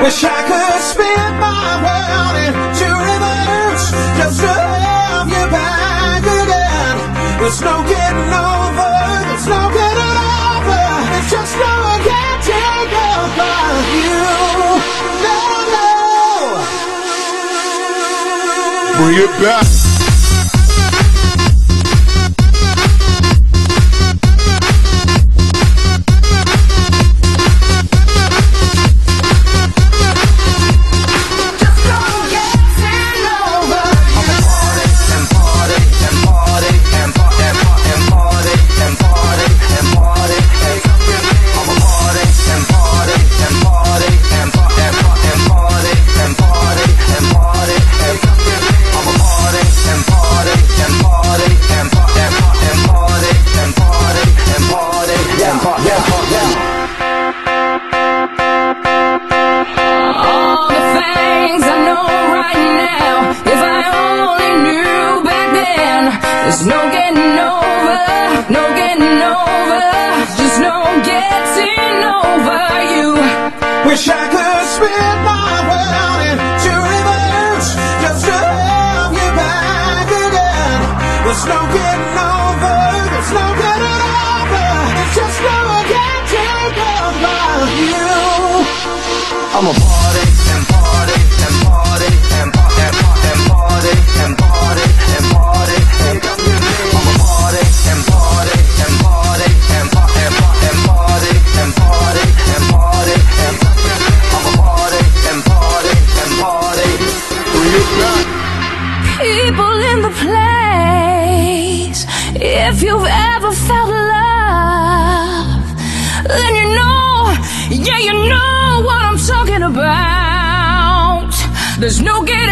Wish I could spin my world into reverse just to have you back again. There's no getting over, there's no getting over. It's just no one can take over you. No, no. Bring it back. There's no getting over, no getting over, just no getting over you. Wish I could spin my world into reverse just to have you back again. There's no getting over, there's no getting over. It's just no one can take over you. I'm a party and party and party and party and party and party and party. I'm a party and party and party and party and party and party and party. I'm a party and party and party. Bring it back. People in the place, if you've ever felt love, then you know, yeah, you know what I'm talking about. There's no getting